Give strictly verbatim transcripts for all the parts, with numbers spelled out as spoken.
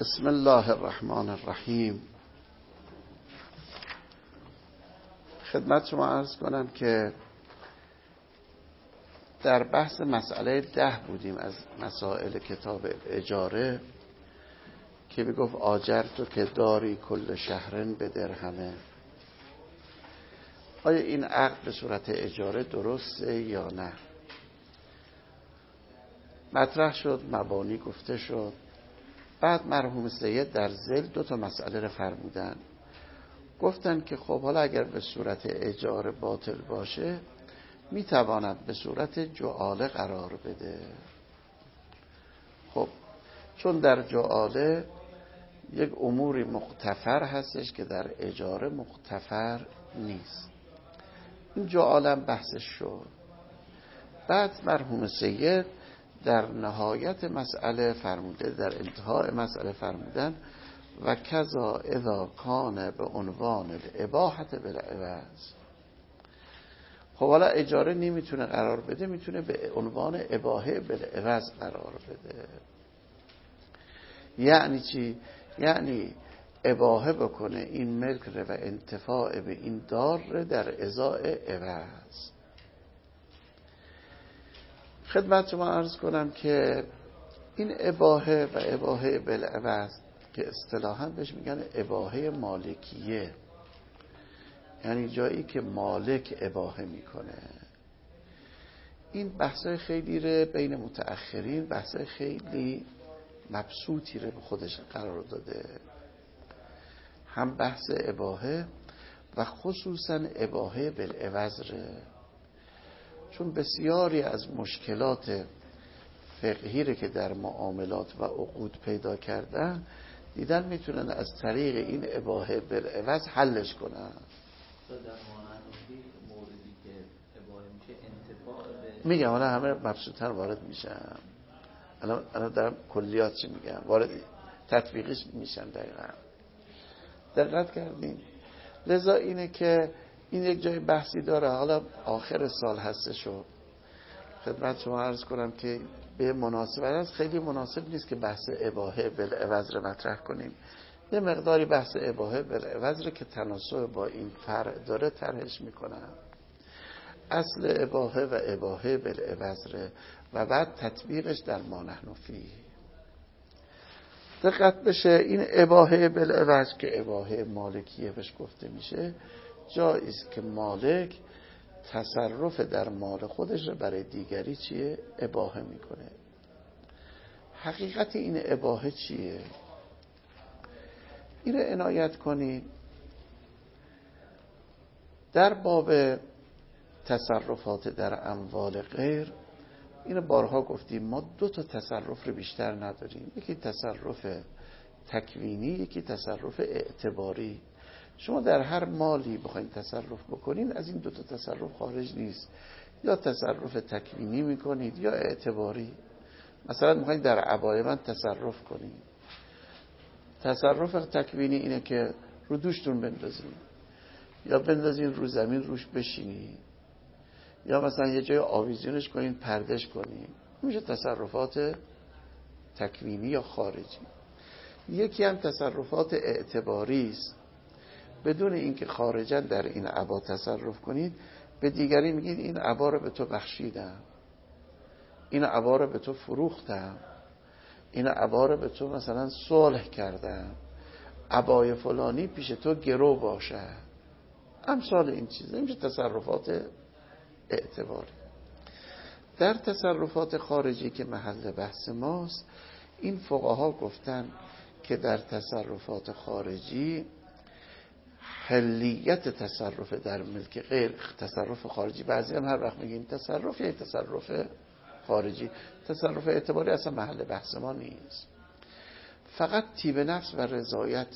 بسم الله الرحمن الرحیم. خدمت شما عرض کنم که در بحث مسئله ده بودیم از مسائل کتاب اجاره که بگفت آجرتو که داری کل شهرن به درهمه. آیا این عقد به صورت اجاره درسته یا نه؟ مطرح شد، مبانی گفته شد. بعد مرحوم سید در ذیل دو تا مسئله رو فرمودن. گفتن که خب حالا اگر به صورت اجاره باطل باشه میتواند به صورت جعاله قرار بده. خب چون در جعاله یک اموری مغتفر هستش که در اجاره مغتفر نیست. این جعاله بحثش شد. بعد مرحوم سید در نهایت مسئله فرموده، در انتهای مسئله فرمودن و کذا اذا کان به عنوان الاباحت بالعوض. خب حالا اجاره نمیتونه قرار بده، میتونه به عنوان اباحه بالعوض قرار بده. یعنی چی؟ یعنی اباحه بکنه این ملک رو و انتفاع به این دار رو در ازای عوض. خدمت شما عرض کنم که این اباحه و اباحه بالعوض که اصطلاحاً بهش میگن اباحه مالکیه، یعنی جایی که مالک اباحه میکنه. این بحثای خیلی ره بین متأخرین، بحثای خیلی مبسوطی رو به خودش قرار داده. هم بحث اباحه و خصوصاً اباحه بالعوض ره، چون بسیاری از مشکلات فقهی رو که در معاملات و عقود پیدا کردن دیدن میتونن از طریق این اباحه بالعوض حلش کنن. در مانندی موردی که اباحه میشه انتفاع به میگم حالا همه مبسوط‌تر وارد میشن. الان الان دارم کلیات چی میگم، وارد تطبیقش میشن. دقیقاً دقت کردین؟ لذا اینه که این یک جای بحثی داره. حالا آخر سال هستشو خدمت شما عرض کنم که به مناسبت است، خیلی مناسب نیست که بحث اباحه بالعوض رو مطرح کنیم. یه مقداری بحث اباحه بالعوض رو که تناسب با این فرع داره طرحش میکنم. اصل اباحه و اباحه بالعوض رو و بعد تطبیقش در ما نحن فیه. دقت بشه، این اباحه بالعوض که اباحه مالکیه بهش گفته میشه، جایی است که مالک تصرف در مال خودش رو برای دیگری چیه؟ اباحه میکنه. حقیقت این اباحه چیه؟ این رو عنایت کنید. در باب تصرفات در اموال غیر، این بارها گفتیم ما دو تا تصرف رو بیشتر نداریم. یکی تصرف تکوینی، یکی تصرف اعتباری. شما در هر مالی بخواید تصرف بکنید از این دو تا تصرف خارج نیست. یا تصرف تکوینی میکنید یا اعتباری. مثلا میخواید در عبای من تصرف کنید، تصرف تکوینی اینه که رو دوشتون بندازید یا بندازید رو زمین روش بشینید، یا مثلا یه جای آویزونش کنید پردش کنید. میشه تصرفات تکوینی یا خارجی. یکی هم تصرفات اعتباری است، بدون اینکه خارجا در این عبا تصرف کنید به دیگری میگید این عبا رو به تو بخشیدم، این عبا رو به تو فروختم، این عبا رو به تو مثلا صلح کردم، عبای فلانی پیش تو گرو باشه. امثال این چیزا میشه تصرفات اعتباری. در تصرفات خارجی که محل بحث ماست، این فقها گفتن که در تصرفات خارجی حلیت تصرف در ملک غیر تصرف خارجی. بعضی هم هر وقت میگیم تصرف یا تصرف خارجی، تصرف اعتباری اصلا محل بحث ما نیست. فقط طیب نفس و رضایت،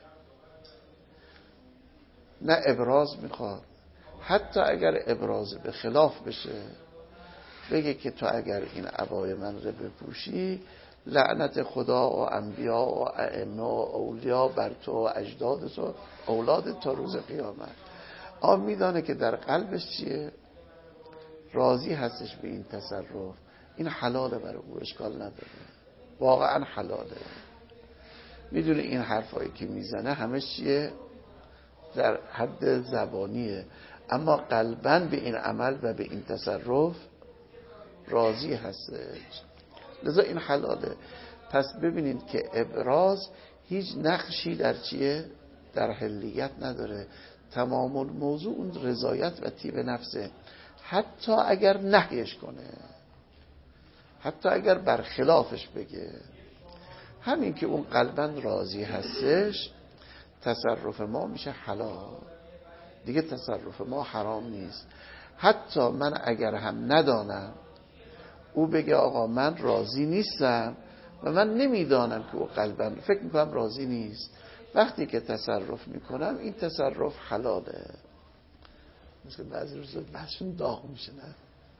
نه ابراز میخواد. حتی اگر ابراز به خلاف بشه، بگه که تو اگر این عبای من رو بپوشی لعنت خدا و انبیا و ائمه و اولیا بر تو و اجداد تو اولاد تا روز قیامت. آن میدانه که در قلبش چیه؟ راضی هستش به این تصرف. این حلاله، برای او اشکال نداره، واقعا حلاله. میدونه این حرفایی که میزنه همش چیه؟ در حد زبانیه، اما قلباً به این عمل و به این تصرف راضی هستش، لذا این حلاله. پس ببینید که ابراز هیچ نقشی در چیه؟ در حلیت نداره. تمام الموضوع اون رضایت و طیب نفسه، حتی اگر نهیش کنه، حتی اگر برخلافش بگه. همین که اون قلباً راضی هستش، تصرف ما میشه حلال دیگه، تصرف ما حرام نیست. حتی من اگر هم ندانم او بگه آقا من راضی نیستم و من نمیدانم که او قلباً فکر میکنم راضی نیست، وقتی که تصرف میکنم این تصرف حلاله. مثل بعضی روزا بحثشون داغ میشه. نه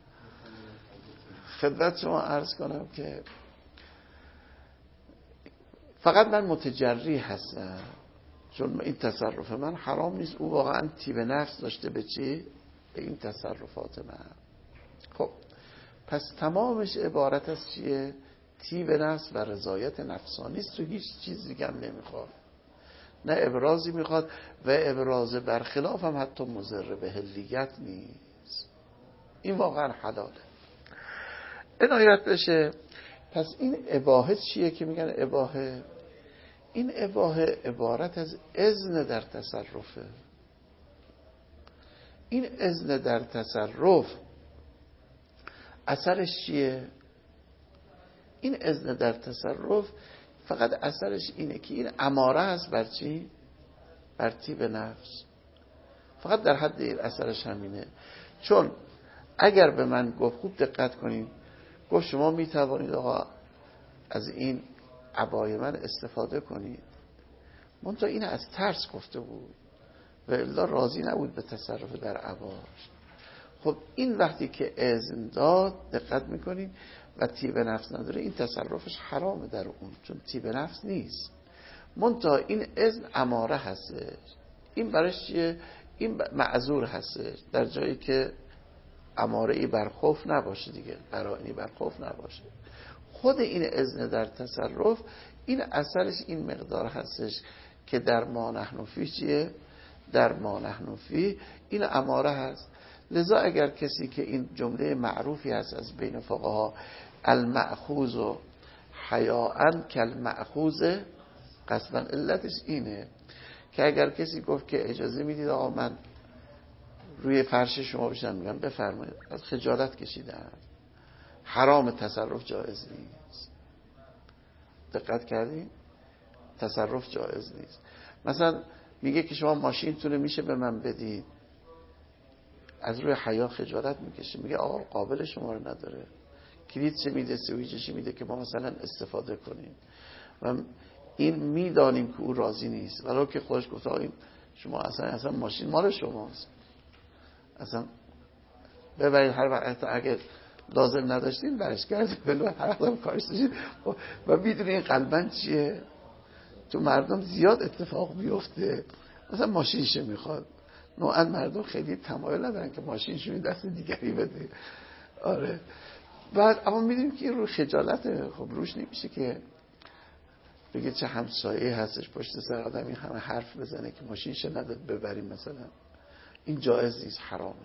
خدمت شما عرض کنم که فقط من متجری هستم، چون این تصرف من حرام نیست، او واقعا طیب نفس داشته به چی؟ به این تصرفات من. خب پس تمامش عبارت از چیه؟ طیب نفس و رضایت نفسانی است و هیچ چیز دیگه هم نمیخواد، نه ابرازی میخواد و ابراز برخلاف هم حتی مضر به حلیت نیست. این واقعا حلاله، عنایت بشه. پس این اباحه چیه که میگن اباحه؟ این اباحه عبارت از اذن در تصرفه. این اذن در تصرف اثرش چیه؟ این اذن در تصرف فقط اثرش اینه که این اماره هست بر چی؟ بر طیب نفس. فقط در حد این اثرش همینه. چون اگر به من گفت، خوب دقت کنید، گفت شما میتوانید آقا از این عبای من استفاده کنید، منتها این از ترس گفته بود و الا راضی نبود به تصرف در عباش. خب این وقتی که اذن داد، دقت میکنید، و طیب نفس نداره، این تصرفش حرامه در اون، چون طیب نفس نیست. منتها این اذن اماره هستش، این برش چیه؟ این معذور هستش در جایی که اماره ای بر خوف نباشه دیگه، قرائنی بر خوف نباشه. خود این اذن در تصرف این اثرش این مقدار هستش که در ما نحن فی چیه؟ در ما نحن فی این اماره هست. لذا اگر کسی که این جمله معروفی هست از بین فقها، المأخوذ و حیاء کالمأخوذ قصدا، علتش اینه که اگر کسی گفت که اجازه میدید آقا من روی فرش شما بشم، میگم بفرمایید، از خجالت کشیدم، حرام، تصرف جایز نیست. دقت کردین؟ تصرف جایز نیست. مثلا میگه که شما ماشینتونه میشه به من بدید، از روی حیا خجالت میکشه، میگه آقا قابل شما رو نداره، کلید چه میده، سویچش میده که ما مثلا استفاده کنیم و این میدانیم که او راضی نیست، ولو که خودش گفت آقا این شما اصلا اصلا ماشین مال شماست، اصلا ببرید هر وقت اگه لازم نداشتین برش کرد بلو هر وقت کارش داشتین. و میدونی این قلباً چیه؟ تو مردم زیاد اتفاق میفته، مثلا ماشینشه میخواد، نوعا مردم خیلی تمایل ندارن که ماشینشون دست دیگری بده. آره بعد اما میدونیم که این رو خجالت، خب روش نمیشه که بگه چه همسایه هستش پشت سر آدم این همه حرف بزنه که ماشینش نداد ببریم مثلا، این جایز نیست، حرامه.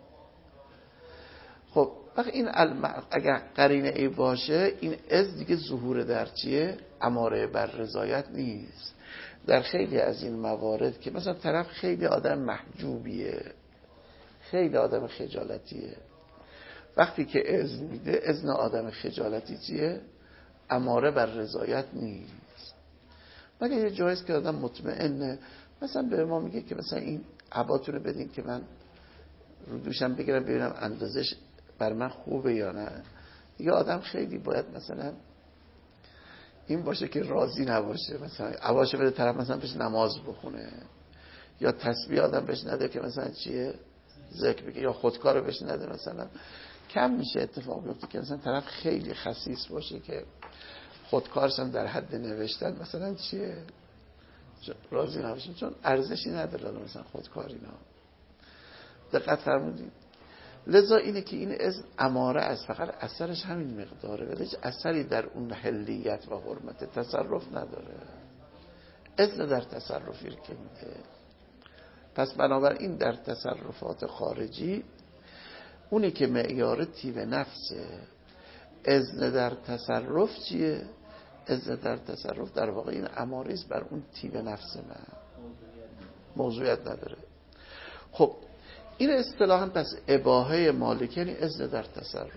خب وقت این اگر قرینه ای باشه، این از دیگه ظهور در چیه؟ اماره بر رضایت نیست. در خیلی از این موارد که مثلا طرف خیلی آدم محجوبیه، خیلی آدم خجالتیه، وقتی که اذن میده، اذن آدم خجالتی چیه؟ اماره بر رضایت نیست. مگه یه جایز که آدم مطمئنه، مثلا به ما میگه که مثلا این عباتونو بدین که من رو دوشم بگیرم ببینم اندازش بر من خوبه یا نه. دیگه آدم خیلی باید مثلا این باشه که راضی نباشه، مثلا عباشو بده طرف مثلا بهش نماز بخونه، یا تسبیح آدم بهش نده که مثلا چیه؟ ذکر بگه، یا خودکارو بهش نده. مثلا کم میشه اتفاق بیفته که مثلا طرف خیلی خسیس باشه که خودکارش هم در حد نوشتن مثلا چیه؟ راضی نباشه، چون ارزشی نداره مثلا خودکار اینا. دقت فرمودید؟ لذا اینه که این از اماره است، فقط اثرش همین مقداره، ولی اثری در اون حلیت و حرمت تصرف نداره. اذن در تصرفی که میده. پس بنابراین در تصرفات خارجی اونی که معیار طیب نفسه، اذن در تصرف چیه؟ اذن در تصرف در واقع این اماریز بر اون طیب نفس من موضوعیت نداره. خب این اصطلاحاً پس اباحه مالک یعنی اذن در تصرف،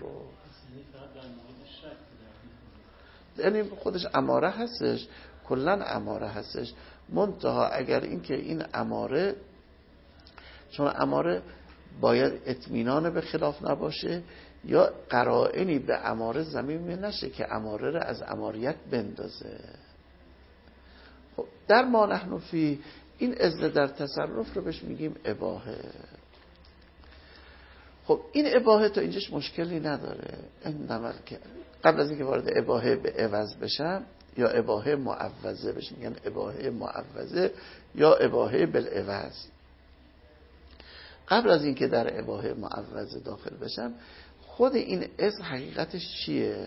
یعنی خودش اماره هستش، کلن اماره هستش، منتها اگر این که این اماره، چون اماره باید اطمینان به خلاف نباشه یا قرائنی به اماره زمین نشه که اماره را از اماریت بندازه. خب در ما نحن فی این اذن در تصرف رو بهش میگیم اباحه. خب این اباحه تا اینجاش مشکلی نداره. انما قبل از اینکه وارد اباحه به عوض بشم یا اباحه معوضه بشه، میگن اباحه معوضه یا اباحه بالعوض. قبل از اینکه در اباحه معوضه داخل بشم، خود این اذن حقیقتش چیه؟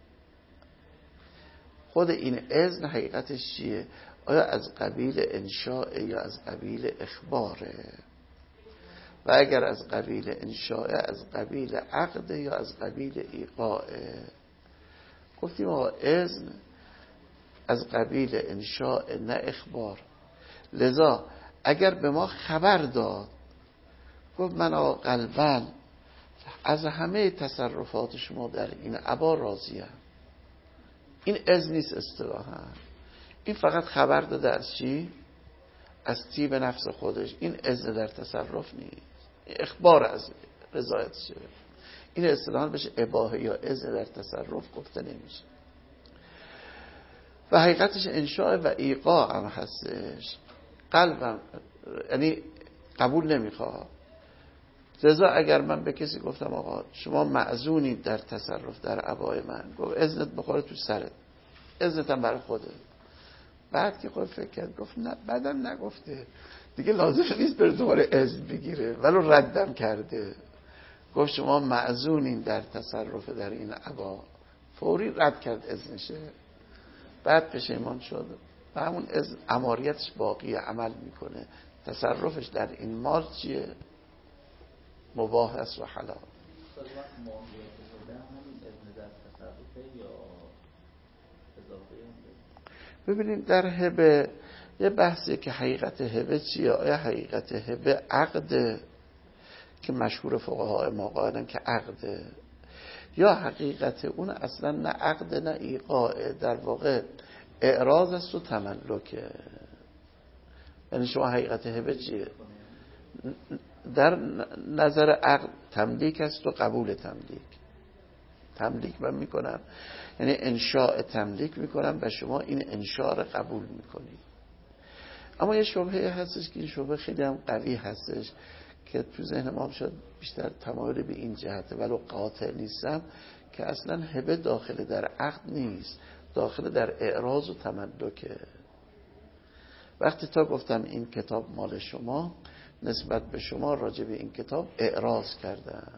خود این اذن حقیقتش چیه؟ آیا از قبیل انشاء یا از قبیل اخباره؟ و اگر از قبیل انشاء از قبیل عقد یا از قبیل ایقاع؟ گفتیم آقا اذن از قبیل انشاء نه اخبار. لذا اگر به ما خبر داد، گفت من آقا قلباً از همه تصرفات شما در این ابا راضیم، این اذن نیست اصطلاحاً، این فقط خبر داده از چی؟ از طیب نفس خودش. این اذن در تصرف نیست، این اخبار از رضایت شه. این اصطلاحاً بشه اباحه یا اذن در تصرف گفته نمیشه. و حقیقتش انشاء و ایقاع هم هستش. قلبم یعنی قبول نمیخواد. لذا اگر من به کسی گفتم آقا شما معزونی در تصرف در ابای من، گفت اذنت بخوره تو سرت، اذنت هم برای خوده. بعد که خود فکر کرد گفت نه، بعدم نگفته دیگه لازم نیست بره دوباره اذن بگیره، ولو ردم کرده. گفت شما معزونین در تصرف در این ابا، فوری رد کرد اذنشه. بعد پشیمان شد و همون اذن اماریتش باقی عمل میکنه. تصرفش در این مال چیه؟ مباح است و حلال. ببینید در هبه یه بحثی که حقیقت هبه چیه؟ آیا حقیقت هبه عقده که مشهور فقهای ما قائلن که عقده، یا حقیقت اون اصلا نه عقده نه ایقاعه، در واقع اعراض است و تملکه. یعنی شما حقیقت هبه چیه؟ در نظر عقل تملیک است و قبول تملیک. تملیک من میکنم یعنی انشاء تملیک میکنم و شما این انشاء رو قبول میکنید. اما یه شبهه هستش که این شبهه خیلی هم قوی هستش که تو ذهن ما شد بیشتر تمایل به این جهته، ولو قاطع نیستم، که اصلا هبه داخل در عقد نیست، داخل در اعراض و تملکه. وقتی تا گفتم این کتاب مال شما، نسبت به شما راجع به این کتاب اعراض کردم.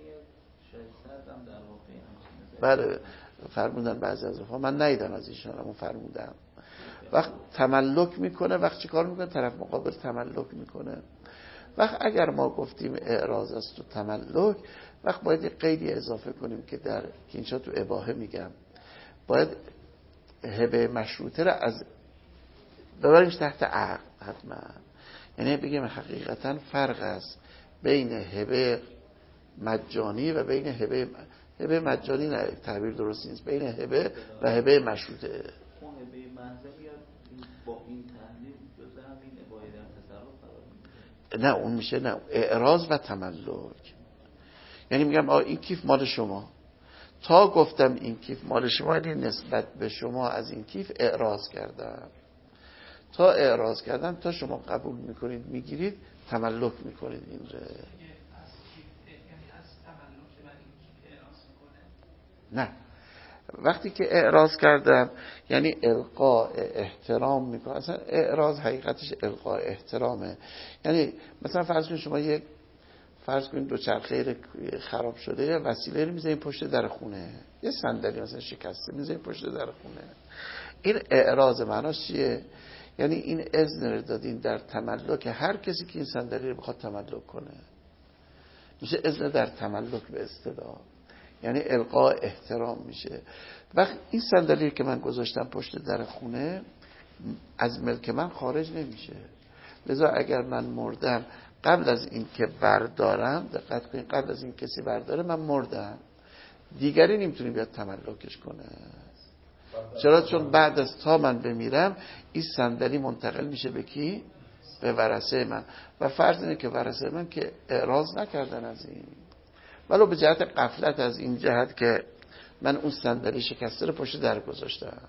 بله فرمودن بعضی از رفقا، من ندیدم از ایشان، اما فرمودن وقت تملک میکنه. وقت چی کار میکنه؟ طرف مقابل تملک میکنه. وقت اگر ما گفتیم اعراض است و تملک، وقت باید یک قیدی اضافه کنیم که در که اینجا تو اباحه میگم، باید هبه مشروطه را از ببریمش تحت عقد حتما. یعنی بگیم حقیقتا فرق است بین هبه مجانی و بین هبه هبه مجانی، نه تعبیر درست نیست، بین هبه و هبه مشروطه. اون هبه محض میاد با این تحلیل جزء همین اباحه در تصرف قرار میگیره. نه اون میشه نه اعراض و تملک. یعنی میگم آ این کیف مال شما، تا گفتم این کیف مال شما یعنی نسبت به شما از این کیف اعراض کردم. تا اعراض کردم تا شما قبول میکنید میگیرید، تملک میکنید این رو. نه وقتی که اعراض کردم یعنی القاء احترام میکنم. اصلا اعراض حقیقتش القاء احترامه. یعنی مثلا فرض کنید شما یک فرض کنید دوچرخه خراب شده، یه وسیله رو میذارین پشت در خونه، یه صندلی مثلا شکسته میذارین پشت در خونه. این اعراض معناش چیه؟ یعنی این اذن رو دادین در تملک هر کسی که این صندلی رو بخواد تملک کنه، میشه اذن در تملک به اصطلاح، یعنی القاء احترام میشه. وقت این صندلی که من گذاشتم پشت در خونه از ملک من خارج نمیشه، لذا اگر من مردم قبل از این که بردارم، دقت کنید، قبل از این کسی برداره من مردم، دیگری نمیتونه بیاد تملکش کنه. چرا؟ چون بعد از تا من بمیرم این صندلی منتقل میشه به کی؟ به ورثه من. و فرض اینه که ورثه من که اعراض نکردن از این، ولو به جهت غفلت از این جهت که من اون صندلی شکسته رو پشت در گذاشتم.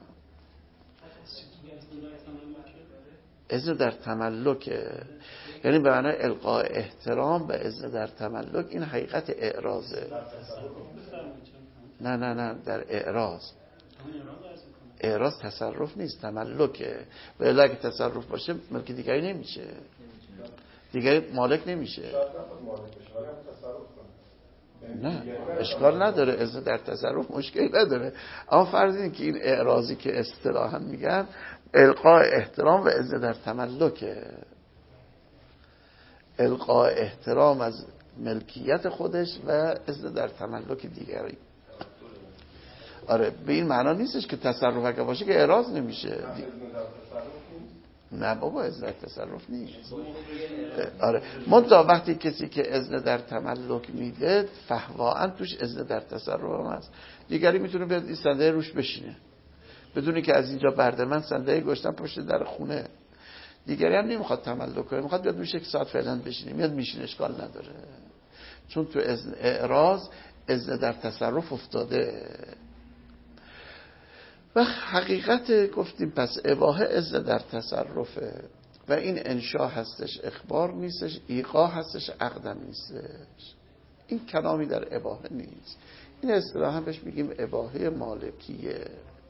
اذن در تملکه، یعنی به معنای القاء احترام و اذن در تملک. این حقیقت اعراضه. نه نه نه در اعراض. اعراض تصرف نیست، تملکه. و الا اگه تصرف باشه ملک دیگری نمیشه، دیگری مالک نمیشه. نه اشکال نداره، اذن در تصرف مشکلی نداره، اما فرض اینه که این اعراضی که اصطلاحاً میگن القاء احترام و اذن در تملکه، القاء احترام از ملکیت خودش و اذن در تملک دیگری. آره به این معنا نیستش که تصرف اگه باشه که اعراض نمیشه. نه بابا اذن در تصرف نیست. آره منتها وقتی کسی که اذن در تملک میده فهواً توش اذن در تصرف هم هست. دیگری میتونه بیاد این صندلی روش بشینه بدونی که از اینجا برده من صندلی گذاشتم پشت در خونه، دیگری هم نمیخواد تملک کنه، میخواد بیاد روش یک ساعت فعلا بشینه، میاد میشینه، اشکال نداره، چون تو اذن اعراض اذن در تصرف افتاده. و حقیقت گفتیم پس اباحه اذن در تصرفه و این انشا هستش، اخبار نیستش، ایقا هستش، عقدم نیستش. این کلامی در اباحه نیست. این اصطلاحاً بهش میگیم اباحه مالکیه.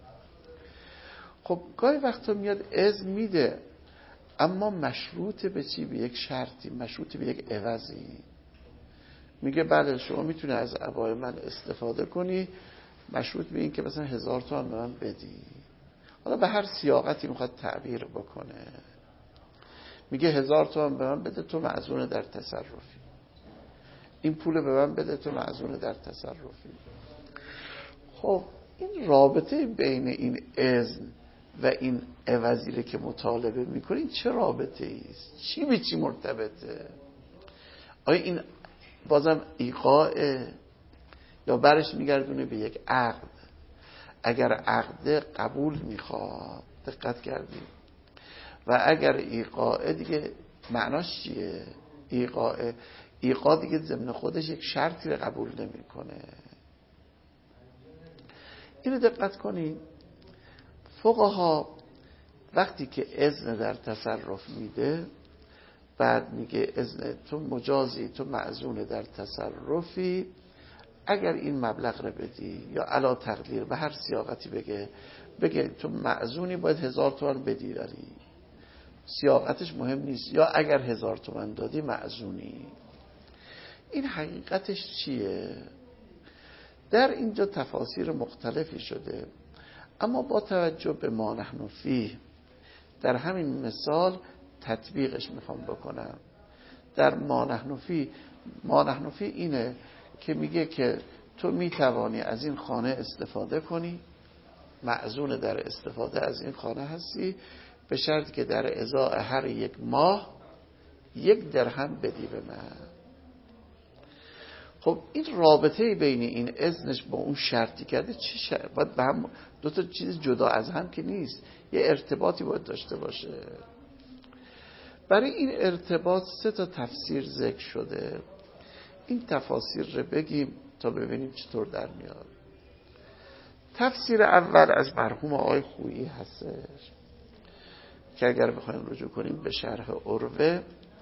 خب گاهی وقتا میاد اذن میده اما مشروط به چی؟ به یک شرطی، مشروط به یک عوضی. میگه بله شما میتونه از عبای من استفاده کنی، مشروط به این که مثلا هزار تومان به من بدی. حالا به هر سیاقتی میخواد تعبیر بکنه، میگه هزار تومان به من بده تو معزون در تصرفی، این پول به من بده تو معزون در تصرفی. خب این رابطه بین این اذن و این عوضی که مطالبه میکنه این چه رابطه ایست؟ چی به چی مرتبطه؟ آیا این بازم ایقاء یا برش میگردونه به یک عقد؟ اگر عقد قبول میخواد، دقت کردیم، و اگر ایقاء دیگه معناش چیه؟ ایقاء ایقاء دیگه ضمن خودش یک شرطی رو قبول نمیکنه. اینو دقت کنید، فقها وقتی که اذن در تصرف میده بعد میگه اذن تو مجازی، تو معزون در تصرفی، اگر این مبلغ رو بدی یا علا تقدیر به هر سیاقتی بگه بگه تو معزونی باید هزار تومان بدی، داری سیاقتش مهم نیست، یا اگر هزار تومان دادی معزونی. این حقیقتش چیه؟ در اینجا تفاسیر مختلفی شده، اما با توجه به ما نحن فیه در همین مثال تطبیقش میخوام بکنم. در ما نحن فیه، ما نحن فیه اینه که میگه که تو میتوانی از این خانه استفاده کنی، معزون در استفاده از این خانه هستی، به شرط که در ازای هر یک ماه یک درهم بدی به من. خب این رابطه بین این اذنش با اون شرطی کرده چه شرط؟ باید به هم دو تا چیز جدا از هم که نیست، یه ارتباطی باید داشته باشه. برای این ارتباط سه تا تفسیر ذکر شده. این تفاسیر رو بگیم تا ببینیم چطور در میاد. تفسیر اول از مرحوم آقای خویی هستش که اگر بخوایم رجوع کنیم به شرح عروه،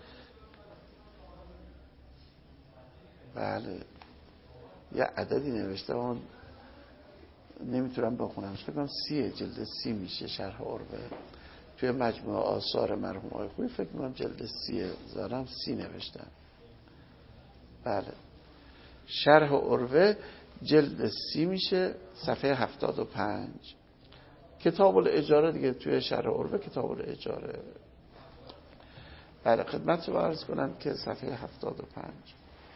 بله یه عددی نوشته اون نمیتونم بخونم، فکر کنم سیه، جلد سی میشه شرح عروه توی مجموعه آثار مرحوم آقای خویی، فکر کنم جلد سیه زارم سی نوشتم. بله شرح عروه جلد سی میشه صفحه هفتاد و پنج. کتاب الاجاره دیگه توی شرع عربه کتاب الاجاره. بله خدمت رو عرض کنم که صفحه هفتاد و پنج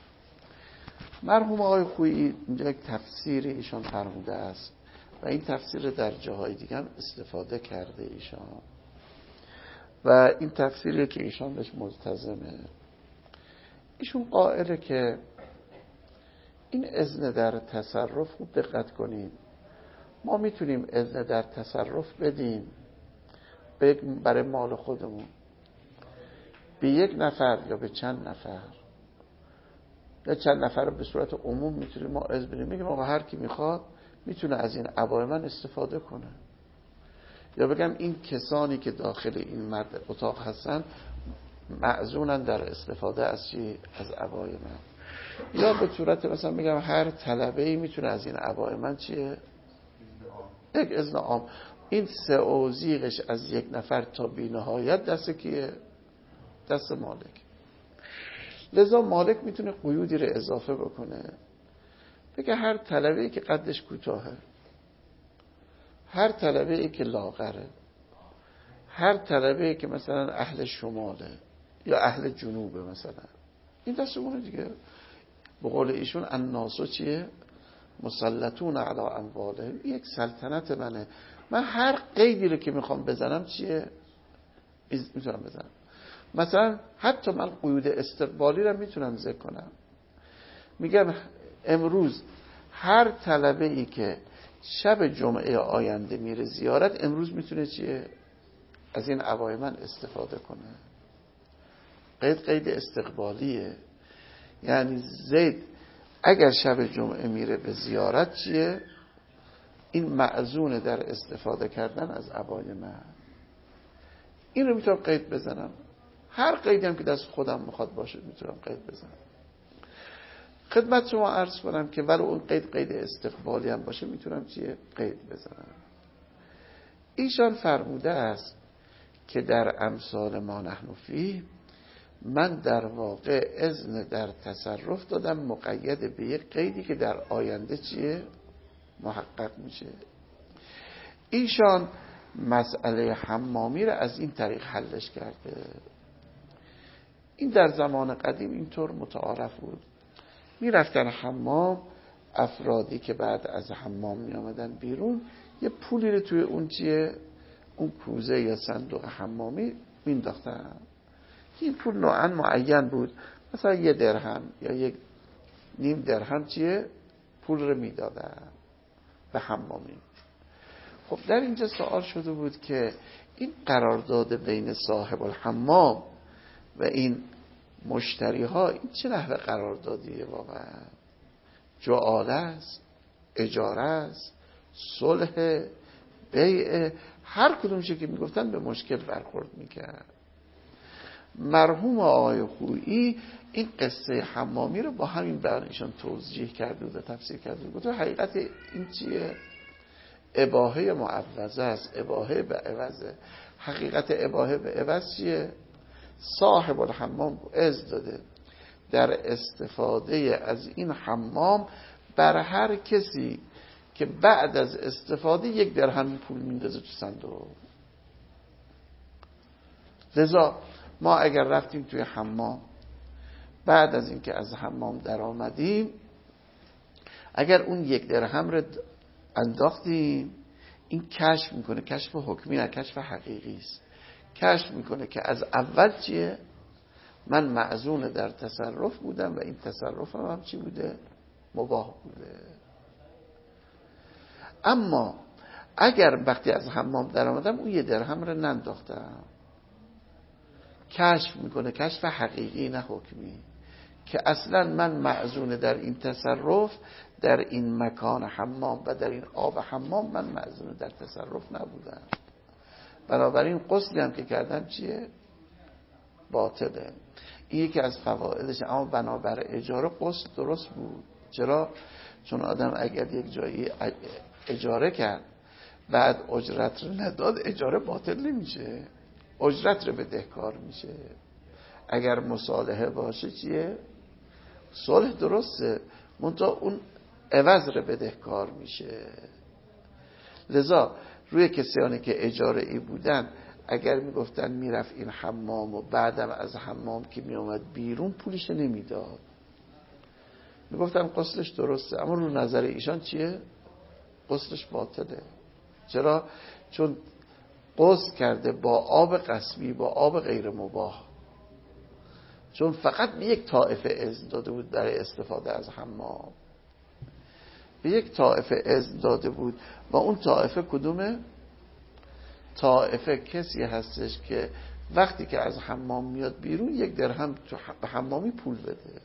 مرحوم آقای خویی اینجا یک تفسیری ایشان فرموده است و این تفسیر در جاهای دیگه هم استفاده کرده ایشان و این تفسیری که ایشان بهش ملتزمه. ایشون قائله که این اذن در تصرف، خوب دقت کنیم، ما میتونیم اذن در تصرف بدیم برای مال خودمون به یک نفر یا به چند نفر یا چند نفر رو به صورت عموم میتونیم ما اذن بدیم، میگیم آقا هر کی میخواد میتونه از این عبای من استفاده کنه، یا بگم این کسانی که داخل این مرد اتاق هستن معزونن در استفاده از چی؟ از عبای من. یا به صورت مثلا میگم هر طلبه‌ای میتونه از این عبای من چیه؟ یک اذن عام. این سعوزیقش از یک نفر تا بی نهایت دست کیه؟ دست مالک. لذا مالک میتونه قیودی رو اضافه بکنه، بگه هر طلبه‌ای که قدش کوتاهه، هر طلبه‌ای که لاغره، هر طلبه‌ای که مثلا اهل شماله یا اهل جنوبه، مثلا این دستمونه دیگه. به قول ایشون الناسو چیه؟ مسلطون علی اموالهم، یک سلطنت منه، من هر قیدی رو که میخوام بزنم چیه؟ میتونم بزنم. مثلا حتی من قیود استقبالی رو میتونم ذکر کنم، میگم امروز هر طلبه‌ای که شب جمعه آینده میره زیارت، امروز میتونه چیه؟ از این عبای من استفاده کنه. قید قید استقبالیه، یعنی زید اگر شب جمعه میره به زیارت چیه؟ این معزونه در استفاده کردن از عبای من. این رو میتونم قید بزنم، هر قیدی هم که دست خودم میخواد باشه میتونم قید بزنم. خدمت شما عرض کنم که ولو اون قید قید استقبالی هم باشه میتونم چیه؟ قید بزنم. ایشان فرموده است که در امثال ما نحن فیه، من در واقع اذن در تصرف دادم مقید به یک قیدی که در آینده چیه؟ محقق میشه. ایشان مسئله حمامی را از این طریق حلش کرده. این در زمان قدیم اینطور متعارف بود، میرفتن حمام، افرادی که بعد از حمام میامدن بیرون یه پولی رو توی اون چیه؟ اون کوزه یا صندوق حمامی مینداختن. این پول نوعاً معین بود، مثلا یه درهم یا یک نیم درهم چیه؟ پول رو میدادن به حمامی. خب در اینجا سوال شده بود که این قرارداد بین صاحب الحمام و این مشتری ها این چه نحوه قراردادیه واقعا؟ جعاله است، اجاره است، صلح، بیع، هر کدوم چیزی که میگفتن به مشکل برخورد میکرد. مرحوم آقای خویی این قصه حمامی رو با همین بیان ایشان توضیح کرده و تفسیر کرده و گفته حقیقت این چیه؟ اباحه معوضه است، اباحه به عوضه. حقیقت اباحه به عوض چیه؟ صاحب الحمام اذن داده در استفاده از این حمام بر هر کسی که بعد از استفاده یک درهم پول میندازه تو صندوق. لذا ما اگر رفتیم توی حمام، بعد از اینکه از حمام در آمدیم، اگر اون یک درهم رو انداختیم، این کشف میکنه، کشف حکمی نه، کشف حقیقی است، کشف میکنه که از اول چیه؟ من معزون در تصرف بودم و این تصرف هم, هم چی بوده؟ مباح بوده. اما اگر وقتی از حمام در آمدم اون یه درهم رو ننداختم، کشف میکنه، کشف حقیقی نه حکمی، که اصلا من معزون در این تصرف، در این مکان حمام و در این آب حمام من معزون در تصرف نبودم. بنابراین غسلی هم که کردم چیه؟ باطله. این یکی از فوایدش. اما بنابر اجاره غسل درست بود. چرا؟ چون آدم اگر یک جایی اجاره کرد بعد اجرت رو نداد، اجاره باطل نمیشه، اجرت رو بدهکار میشه. اگر مصالحه باشه چیه؟ صلح درسته، منتها اون عوض رو بدهکار میشه. لذا روی کسانی که اجاره ای بودن اگر میگفتن میرفت این حمام و بعدم از حمام که میومد بیرون پولش نمیداد، میگفتن غسلش درسته، اما رو نظر ایشان چیه؟ غسلش باطله. چرا؟ چون غسل کرده با آب قصبی، با آب غیر مباح، چون فقط به یک طائفه اذن داده بود برای استفاده از حمام، به یک طائفه اذن داده بود و اون طائفه کدومه؟ طائفه کسی هستش که وقتی که از حمام میاد بیرون یک درهم تو به حمامی پول بده.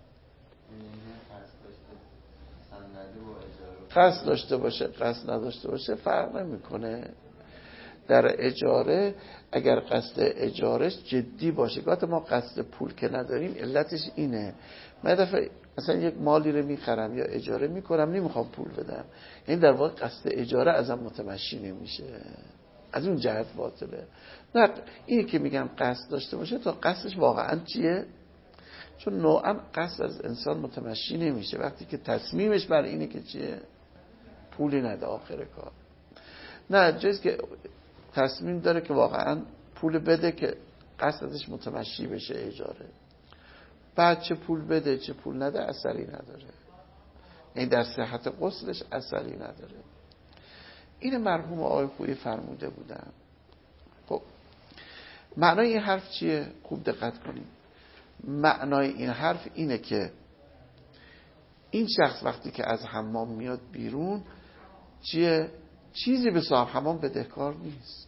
قصد داشته باشه قصد نداشته باشه فرق نمیکنه. در اجاره اگر قصد اجارش جدی باشه، گاهی ما قصد پول که نداریم علتش اینه، من دفعه مثلا یک مالی رو میخرم یا اجاره میکنم نمیخوام پول بدم، یعنی در واقع قصد اجاره ازم متمشی نمیشه، از اون جهت باطله. نه اینی که میگم قصد داشته باشه تا قصدش واقعا چیه، چون نوعا قصد از انسان متمشی نمیشه وقتی که تصمیمش بر اینه که چیه، پولی نده آخر کار. نه جایز که تصمیم داره که واقعا پول بده که قصدش متمشی بشه اجاره، بعد چه پول بده چه پول نده اثری نداره، یعنی در صحت غسلش اثری نداره. این مرحوم آقای خویی فرموده بودن. خب معنای این حرف چیه؟ خوب دقت کنید. معنای این حرف اینه که این شخص وقتی که از حمام میاد بیرون چیه؟ چیزی به صاحب حمام بدهکار نیست،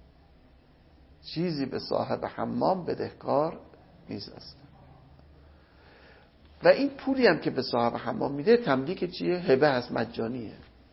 چیزی به صاحب حمام بدهکار نیست اصلا. و این پولی هم که به صاحب حمام میده تملیک چیه؟ هبه هست، مجانیه.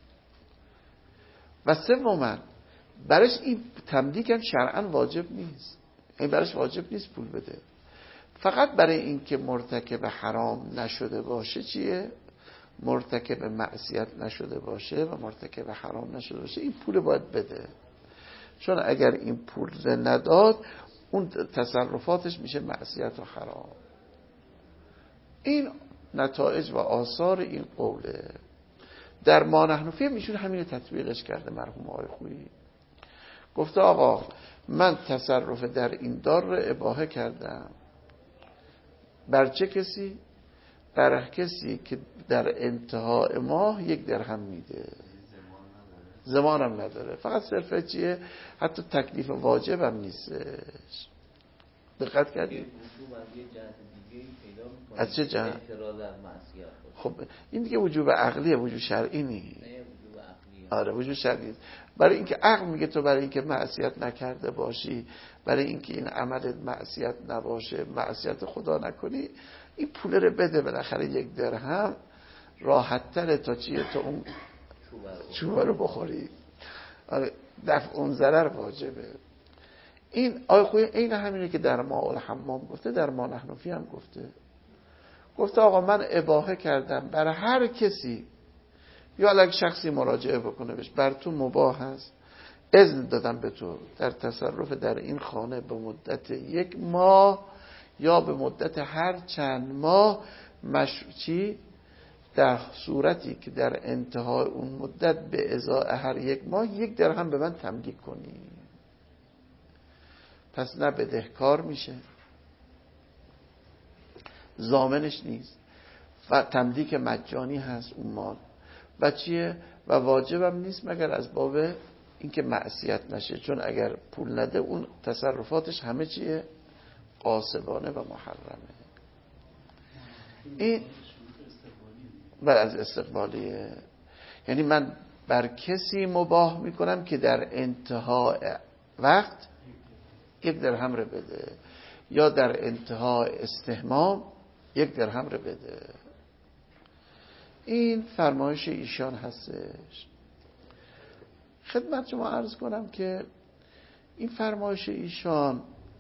و سوماً برش این تملیک هم شرعاً واجب نیست، این برش واجب نیست پول بده، فقط برای این که مرتکب حرام نشده باشه چیه؟ مرتکب معصیت نشده باشه و مرتکب حرام نشده باشه این پول باید بده، چون اگر این پول نداد اون تصرفاتش میشه معصیت و حرام. این نتایج و آثار این قوله. در ما نحنفی هم ایشون همین تطبیقش کرده مرحوم آقای خویی. گفته آقا من تصرف در این دار رو اباحه کردم. بر چه کسی؟ بر کسی که در انتهای ماه یک درهم میده، زمان هم نداره، فقط صرفه چیه؟ حتی تکلیف واجب هم نیستش. دقت کردید؟ از چه جهت؟ خب این دیگه وجوب عقلیه، وجوب شرعی نیست. آره وجوب شرعی. برای اینکه عقل میگه تو برای اینکه معصیت نکرده باشی، برای اینکه این عملت معصیت نباشه، معصیت خدا نکنی، این پول رو بده، بالاخره یک درهم راحت تره تا چیه تا اون چوبه رو بخوری. آره دفع اون ضرر واجبه. این آقای خویی این همینه که در ماء الحمام گفته، در ما نحنفی هم گفته. گفته آقا من اباحه کردم برای هر کسی، یا اگه شخصی مراجعه بکنه بهش، بر تو مباح هست، اذن دادم به تو در تصرف در این خانه به مدت یک ماه یا به مدت هر چند ماه، مش... چی؟ در صورتی که در انتهای اون مدت به ازای هر یک ماه یک درهم به من تملیک کنی. پس نه بدهکار میشه، ضامنش نیست و تملیک مجانی هست اون مال، و چیه؟ و واجبم نیست مگر از باب اینکه معصیت نشه، چون اگر پول نده اون تصرفاتش همه چیه؟ غاصبانه و محرمه. این بر از استقبالیه، یعنی من بر کسی مباح میکنم که در انتهای وقت یک درهم رو بده، یا در انتهای استحمام یک درهم رو بده. این فرمایش ایشان هستش. خدمت شما عرض کنم که این فرمایش ایشان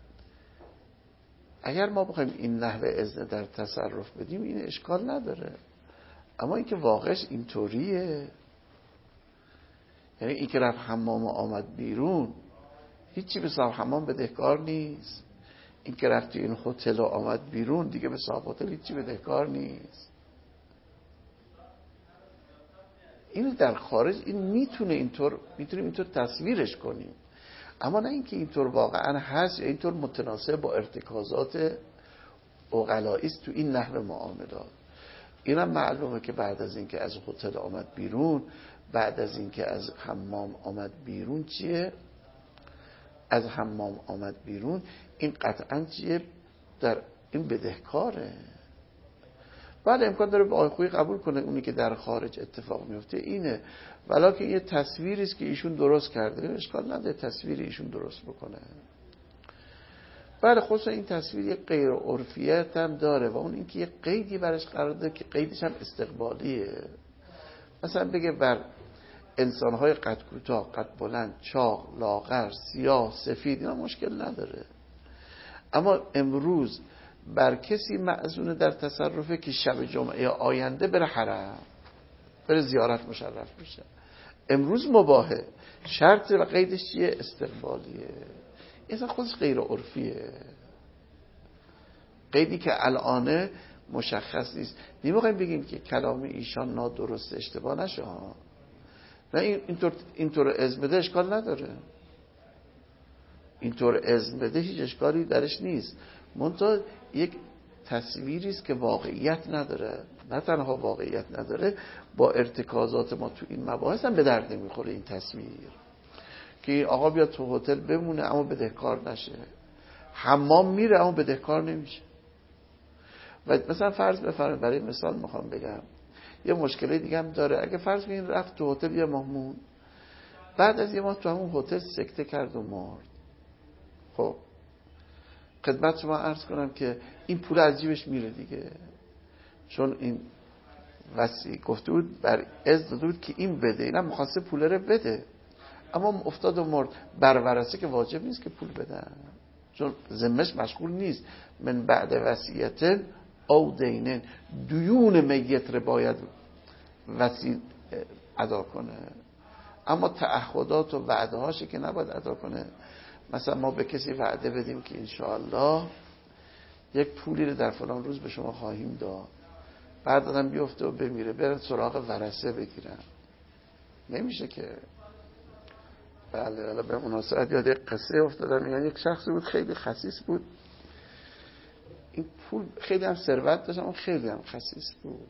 اگر ما بخوایم این نحوه اذن در تصرف بدیم این اشکال نداره، اما اینکه واقعش اینطوریه، یعنی این که رفت حمام و آمد بیرون هیچی به صاحب حمام بدهکار نیست، این که رفت این هتل و آمد بیرون دیگه به صاحب هتل هیچی بدهکار نیست. اینو در خارج این میتونه اینطور میتونیم اینطور تصویرش کنیم، اما نه اینکه اینطور واقعا هست یا اینطور متناسب با ارتکازات عقلایی است تو این نحو معاملات. اینم معلومه که بعد از اینکه از هتل آمد بیرون، بعد از اینکه از حمام آمد بیرون چیه؟ از حمام آمد بیرون این قطعا چیه؟ در این بدهکاره. بعد امکان داره به آیخویی قبول کنه اونی که در خارج اتفاق میفته اینه، ولیکن یه تصویری است که ایشون درست کرده، اشکال نداره تصویر ایشون درست بکنه. بعد خصوصا این تصویر یه غیر عرفیت هم داره و اون اینکه یه قیدی برش قرار داره که قیدش هم استقبالیه. مثلا بگه بر انسان‌های قد کوتاه، قد بلند، چاق، لاغر، سیاه، سفید اینا مشکل نداره، اما امروز بر کسی معزونه در تصرفه که شب جمعه آینده بره حرم، بره زیارت مشرف بشه، امروز مباهه، شرط و قیدش چیه؟ استقبالیه. این خودش غیر عرفیه، قیدی که الان مشخص نیست. نمیخوایم بگیم که کلام ایشان نادرست اشتباه نشه ها، نه اینطور اینطور اذن بده اشکال نداره، اینطور اذن بده هیچ اشکالی درش نیست، منتها یک تصویری است که واقعیت نداره. نه تنها واقعیت نداره، با ارتکازات ما تو این مباحث هم به درد نمیخوره این تصویر که این آقا بیاد تو هتل بمونه اما بدهکار نشه، حمام میره اما بدهکار نمیشه. و مثلا فرض بفرمایید، برای مثال میخوام بگم یه مشکلی دیگه هم داره. اگه فرض کنید رفت تو هتل یه مهمون، بعد از یه ماه تو همون هتل سکته کرد و مرد، خب خدمت شما عرض کنم که این پول از جیبش میره دیگه، چون این وصی گفته بود بر اذن داده بود که این بده، اینم می‌خواسته پول رو بده اما افتاد و مرد. بر ورثه که واجب نیست که پول بدن، چون ذمه‌اش مشغول نیست. من بعد وصیت او دینن، دیون میت رو باید وصی ادا کنه، اما تعهدات و وعده هاشه که نباید ادا کنه. مثلا ما به کسی وعده بدیم که انشاءالله یک پولی رو در فلان روز به شما خواهیم داد، بعد آدم بیفته و بمیره، برن سراغ ورثه بگیرن، نمیشه که. بله حالا به مناسبت یاد یک قصه افتادم، یعنی یک شخصی بود خیلی خسیس بود، این پول خیلی هم ثروت داشت اما خیلی هم خسیس بود.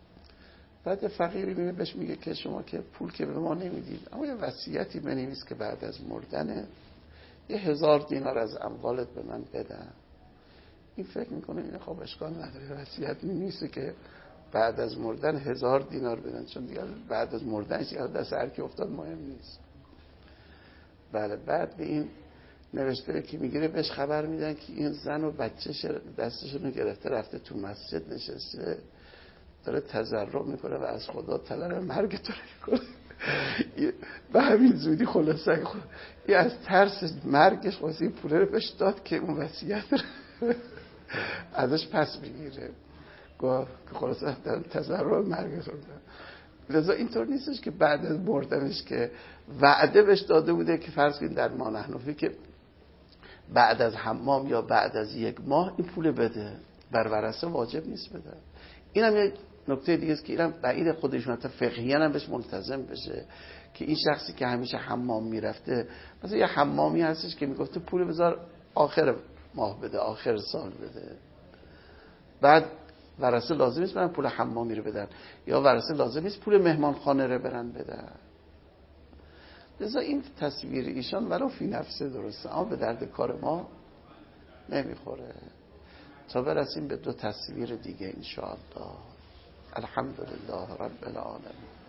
بعد فقیری میگه بهش میگه که شما که پول که به ما نمیدید اما یه وصیتی بنویس که بعد از مردن یه هزار دینار از اموالت به من بدن. این فکر میکنه این خب اشکال نداره، وصیت نیست که بعد از مردن هزار دینار بدن، چون دیگه بعد از مردنش دیگه دست هر کی افتاد مهم نیست. بله بعد به این نوشته که میگیره بهش خبر میدن که این زن و بچه‌ش دستشون رو گرفته رفته تو مسجد نشسته داره تضرع میکنه و از خدا طلب مرگ تو میکنه. به همین زودی خلاصه خود یه از ترس مرگش واسه این پوله رو بهش داد که اون وصیت رو ازش پس بگیره، گفت که خلاصه در تضرع مرگش رو داد. لذا اینطور نیستش که بعد از مردنش که وعده بهش داده بوده که فرض کنید در ما نحنفی که بعد از حمام یا بعد از یک ماه این پول بده، بر ورثه واجب نیست بده. اینم یه نکته دیگه است که اینم بعید خودشون حتی فقهیاً هم بهش ملتزم بشه که این شخصی که همیشه حمام میرفته، مثلا یه حمامی هستش که میگفته پول بذار آخر ماه بده، آخر سال بده، بعد ورثه لازم نیست برن پول حمامی رو بدن یا ورثه لازم نیست پول مهمانخانه رو برن بدن. لذا این تصویر ایشان ولو فی نفسه درسته اما به درد کار ما نمیخوره. تا برسیم به دو تصویر دیگه انشاءالله. الحمدلله رب العالمین.